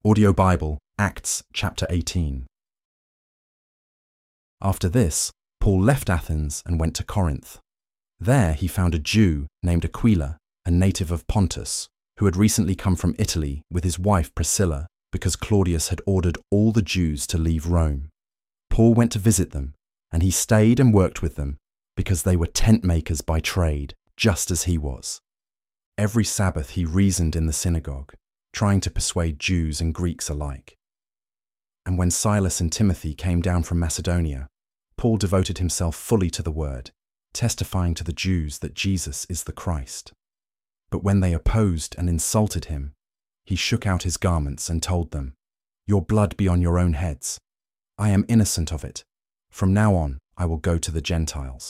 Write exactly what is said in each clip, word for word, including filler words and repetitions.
Audio Bible, Acts chapter eighteen. After this, Paul left Athens and went to Corinth. There he found a Jew named Aquila, a native of Pontus, who had recently come from Italy with his wife Priscilla because Claudius had ordered all the Jews to leave Rome. Paul went to visit them, and he stayed and worked with them because they were tent makers by trade, just as he was. Every Sabbath he reasoned in the synagogue, trying to persuade Jews and Greeks alike. And when Silas and Timothy came down from Macedonia, Paul devoted himself fully to the word, testifying to the Jews that Jesus is the Christ. But when they opposed and insulted him, he shook out his garments and told them, "Your blood be on your own heads. I am innocent of it. From now on, I will go to the Gentiles."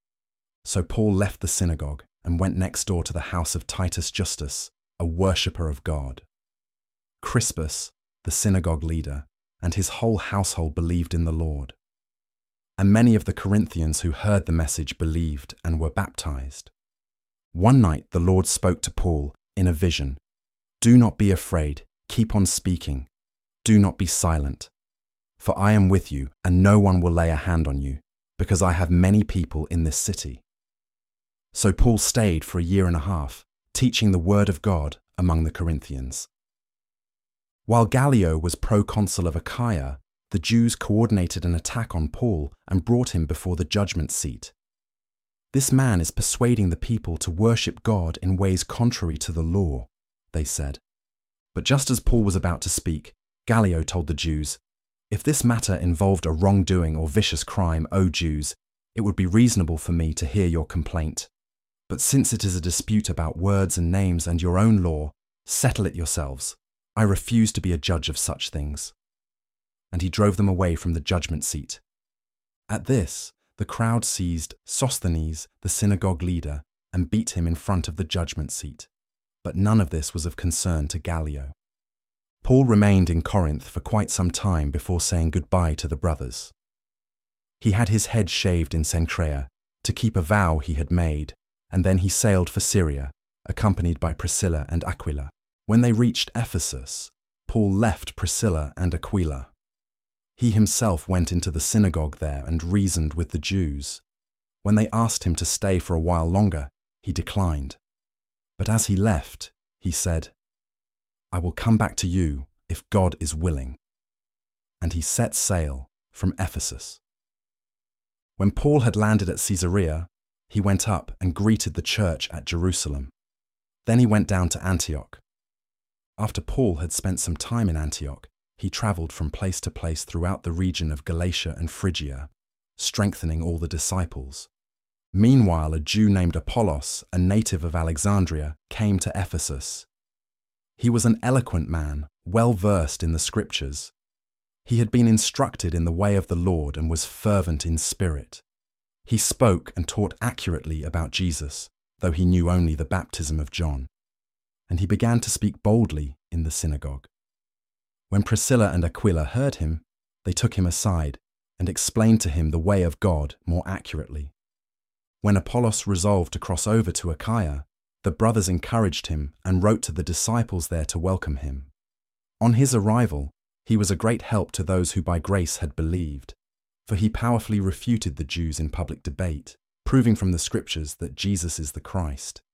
So Paul left the synagogue and went next door to the house of Titus Justus, a worshipper of God. Crispus, the synagogue leader, and his whole household believed in the Lord. And many of the Corinthians who heard the message believed and were baptized. One night the Lord spoke to Paul in a vision, "Do not be afraid, keep on speaking. Do not be silent. For I am with you, and no one will lay a hand on you, because I have many people in this city." So Paul stayed for a year and a half, teaching the word of God among the Corinthians. While Gallio was proconsul of Achaia, the Jews coordinated an attack on Paul and brought him before the judgment seat. "This man is persuading the people to worship God in ways contrary to the law," they said. But just as Paul was about to speak, Gallio told the Jews, "If this matter involved a wrongdoing or vicious crime, O Jews, it would be reasonable for me to hear your complaint. But since it is a dispute about words and names and your own law, settle it yourselves. I refuse to be a judge of such things." And he drove them away from the judgment seat. At this, the crowd seized Sosthenes, the synagogue leader, and beat him in front of the judgment seat. But none of this was of concern to Gallio. Paul remained in Corinth for quite some time before saying goodbye to the brothers. He had his head shaved in Cenchrea to keep a vow he had made, and then he sailed for Syria, accompanied by Priscilla and Aquila. When they reached Ephesus, Paul left Priscilla and Aquila. He himself went into the synagogue there and reasoned with the Jews. When they asked him to stay for a while longer, he declined. But as he left, he said, "I will come back to you if God is willing." And he set sail from Ephesus. When Paul had landed at Caesarea, he went up and greeted the church at Jerusalem. Then he went down to Antioch. After Paul had spent some time in Antioch, he travelled from place to place throughout the region of Galatia and Phrygia, strengthening all the disciples. Meanwhile, a Jew named Apollos, a native of Alexandria, came to Ephesus. He was an eloquent man, well versed in the scriptures. He had been instructed in the way of the Lord and was fervent in spirit. He spoke and taught accurately about Jesus, though he knew only the baptism of John. And he began to speak boldly in the synagogue. When Priscilla and Aquila heard him, they took him aside and explained to him the way of God more accurately. When Apollos resolved to cross over to Achaia, the brothers encouraged him and wrote to the disciples there to welcome him. On his arrival, he was a great help to those who by grace had believed, for he powerfully refuted the Jews in public debate, proving from the scriptures that Jesus is the Christ.